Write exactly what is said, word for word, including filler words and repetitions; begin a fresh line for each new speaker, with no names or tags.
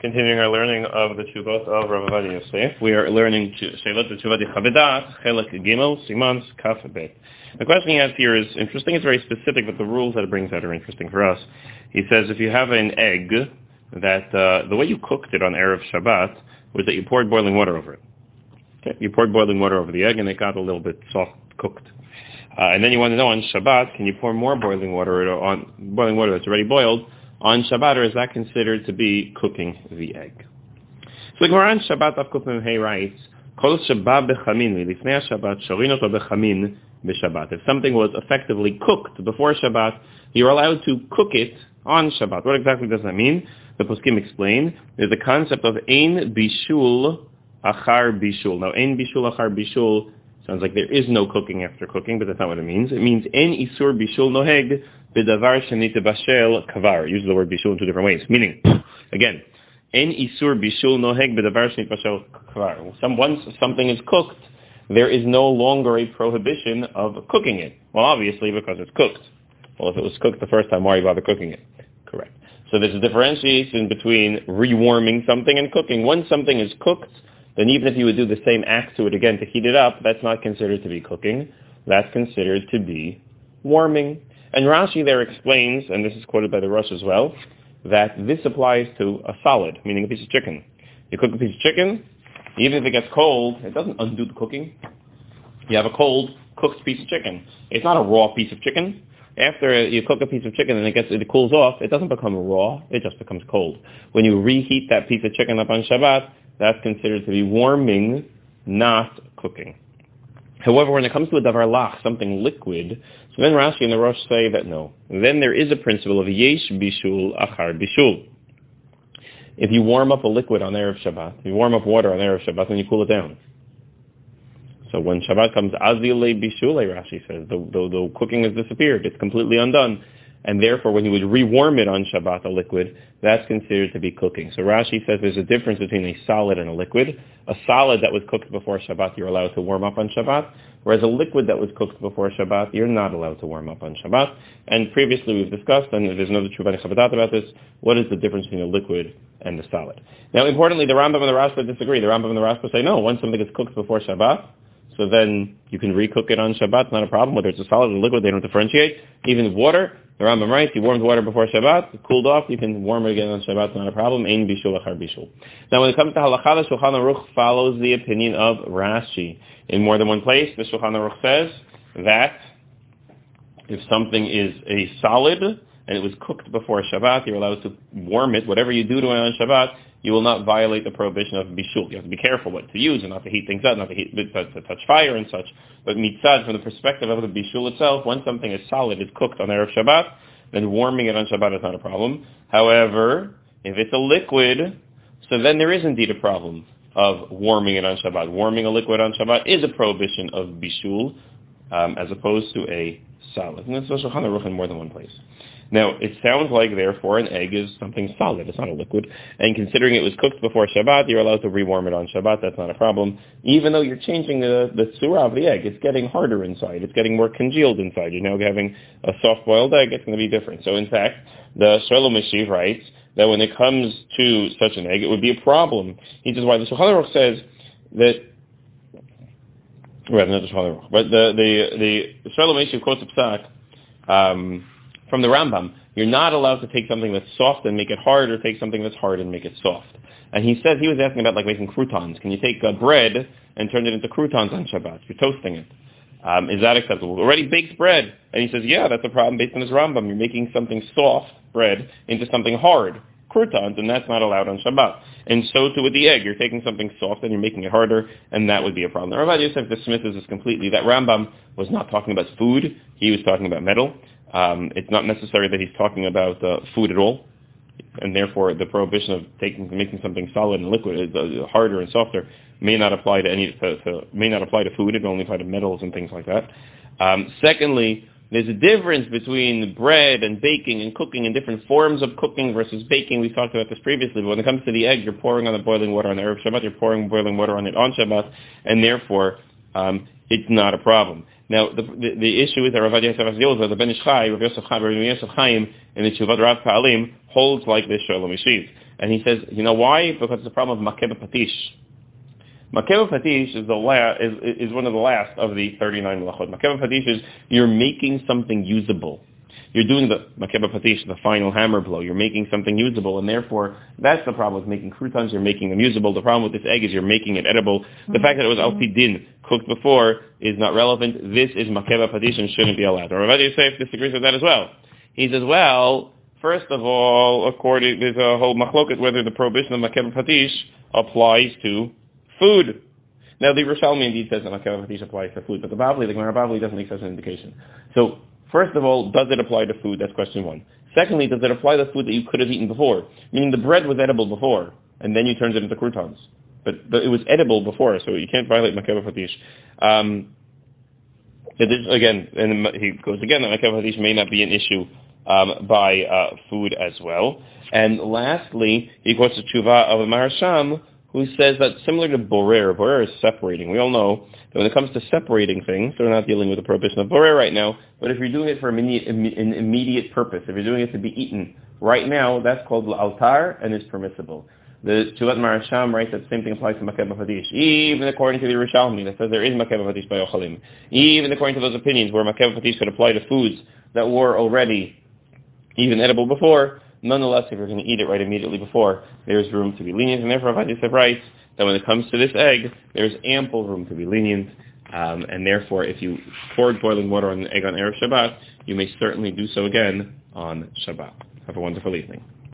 Continuing our learning of the Tshuvot of Rav Ovadia Yosef, we are learning Sheilot Teshuvah Chavedat, Chelek Gimel, Simans, Kaf Bet. The question he has here is interesting. It's very specific, but the rules that it brings out are interesting for us. He says if you have an egg, that uh, the way you cooked it on Erev Shabbat was that you poured boiling water over it. Okay? You poured boiling water over the egg, and it got a little bit soft cooked. Uh, and then you want to know on Shabbat, can you pour more boiling water on boiling water that's already boiled on Shabbat, or is that considered to be cooking the egg? So the Gemara on Shabbat Av Kuf Mem Hey writes, Kol Shabbat bechamin lifnei Shabbat shavin oto bechamin b'Shabbat. If something was effectively cooked before Shabbat, you're allowed to cook it on Shabbat. What exactly does that mean? The Poskim explain. There's the concept of ein bishul achar bishul. Now, ein bishul achar bishul sounds like there is no cooking after cooking, but that's not what it means. It means en isur bishul noheg b'davar shenit bashel kavar. Uses the word bishul in two different ways. Meaning, again, en isur bishul noheg b'davar shenit bashel kavar. Some, once something is cooked, there is no longer a prohibition of cooking it. Well, obviously, because it's cooked. Well, if it was cooked the first time, why are you bother cooking it? Correct. So there's a differentiation between rewarming something and cooking. Once something is cooked, then even if you would do the same act to it again to heat it up, that's not considered to be cooking. That's considered to be warming. And Rashi there explains, and this is quoted by the Rosh as well, that this applies to a solid, meaning a piece of chicken. You cook a piece of chicken, even if it gets cold, it doesn't undo the cooking. You have a cold, cooked piece of chicken. It's not a raw piece of chicken. After you cook a piece of chicken and it gets it cools off, it doesn't become raw, it just becomes cold. When you reheat that piece of chicken up on Shabbat, that's considered to be warming, not cooking. However, when it comes to a davar lach, something liquid, so then Rashi and the Rosh say that no. Then there is a principle of yesh bishul achar bishul. If you warm up a liquid on Erev Shabbat, you warm up water on Erev Shabbat, then you cool it down. So when Shabbat comes, azile bishule, Rashi says, the, the, the cooking has disappeared. It's completely undone. And therefore, when you would rewarm it on Shabbat, a liquid, that's considered to be cooking. So Rashi says there's a difference between a solid and a liquid. A solid that was cooked before Shabbat, you're allowed to warm up on Shabbat. Whereas a liquid that was cooked before Shabbat, you're not allowed to warm up on Shabbat. And previously we've discussed, and there's another Teshuvah Chavedat about this, what is the difference between a liquid and the solid. Now, importantly, the Rambam and the Rashba disagree. The Rambam and the Rashba say, no, once something is cooked before Shabbat, so then you can recook it on Shabbat, not a problem. Whether it's a solid or liquid, they don't differentiate. Even water, the Rambam writes, you warmed water before Shabbat, it cooled off, you can warm it again on Shabbat, not a problem. Ein bishul achar bishul. Now when it comes to halakha, the Shulchan Aruch follows the opinion of Rashi. In more than one place, the Shulchan Aruch says that if something is a solid and it was cooked before Shabbat, you're allowed to warm it. Whatever you do to it on Shabbat, you will not violate the prohibition of bishul. You have to be careful what to use and not to heat things up, not to, heat, to, to touch fire and such. But mitzad, from the perspective of the bishul itself, once something is solid, is cooked on Erev Shabbat, then warming it on Shabbat is not a problem. However, if it's a liquid, so then there is indeed a problem of warming it on Shabbat. Warming a liquid on Shabbat is a prohibition of bishul, um, as opposed to a solid. And that's Shulchan Aruch in more than one place. Now, it sounds like, therefore, an egg is something solid. It's not a liquid. And considering it was cooked before Shabbat, you're allowed to rewarm it on Shabbat. That's not a problem. Even though you're changing the, the tzura of the egg, it's getting harder inside. It's getting more congealed inside. You're now having a soft-boiled egg. It's going to be different. So, in fact, the Shalom Meshiv writes that when it comes to such an egg, it would be a problem. He says why the Shulchan Aruch says that, rather not the Shulchan Aruch, but the, the, the Shalom Meshiv quotes a psak, um, from the Rambam, you're not allowed to take something that's soft and make it hard, or take something that's hard and make it soft. And he says, he was asking about like making croutons. Can you take uh, bread and turn it into croutons on Shabbat? You're toasting it. Um, is that acceptable? Already baked bread. And he says, yeah, that's a problem based on his Rambam. You're making something soft, bread, into something hard, croutons, and that's not allowed on Shabbat. And so too with the egg. You're taking something soft and you're making it harder, and that would be a problem. The Rav Yosef dismisses this completely. That Rambam was not talking about food. He was talking about metal. Um, it's not necessary that he's talking about uh, food at all, and therefore the prohibition of taking making something solid and liquid, uh, harder and softer, may not apply to any to, to, may not apply to food. It only apply to metals and things like that. Um, secondly, there's a difference between bread and baking and cooking and different forms of cooking versus baking. We talked about this previously, but when it comes to the egg, you're pouring on the boiling water on Erev Shabbat, you're pouring boiling water on it on Shabbat, and therefore um, it's not a problem. Now, the, the, the issue is that Rav Ovadia Yosef, the Ben Ish Chai, Rav Yosef Chaim, Rav Yosef Chaim, in the Teshuvot Rav Pa'alim, holds like this Shalom Meshiv. And he says, you know why? Because it's a problem of makeba patish. Makeba patish is the la- is, is one of the last of the thirty-nine melachot. Makeba patish is you're making something usable. You're doing the makeba patish, the final hammer blow. You're making something usable, and therefore that's the problem with making croutons. You're making them usable. The problem with this egg is you're making it edible. The fact that it was al pi din, cooked before, is not relevant. This is makeba patish and shouldn't be allowed. Rav Yosef disagrees with that as well. He says, well, first of all, according there's a whole machloket whether the prohibition of makeba patish applies to food. Now the Yerushalmi indeed says that makeba patish applies to food, but the Bavli, the Gemara Bavli doesn't make such an indication. So first of all, does it apply to food? That's question one. Secondly, does it apply to food that you could have eaten before? Meaning the bread was edible before, and then you turned it into croutons. But, but it was edible before, so you can't violate makeba patish. Um, again, and he goes again that makeba patish may not be an issue um, by uh, food as well. And lastly, he quotes the tshuva of a Maharsham, who says that similar to borer, borer is separating. We all know that when it comes to separating things, so we're not dealing with the prohibition of borer right now, but if you're doing it for immediate, an immediate purpose, if you're doing it to be eaten right now, that's called l'altar and is permissible. The Tshuvat Maharsham writes that the same thing applies to makeba patish, even according to the Yerushalmi that says there is makeba patish by ochalim. Even according to those opinions where makeba patish could apply to foods that were already even edible before, nonetheless, if you're going to eat it right immediately before, there's room to be lenient. And therefore, Rav Yosef writes that when it comes to this egg, there's ample room to be lenient. Um, and therefore, if you poured boiling water on the egg on Erev Shabbat, you may certainly do so again on Shabbat. Have a wonderful evening.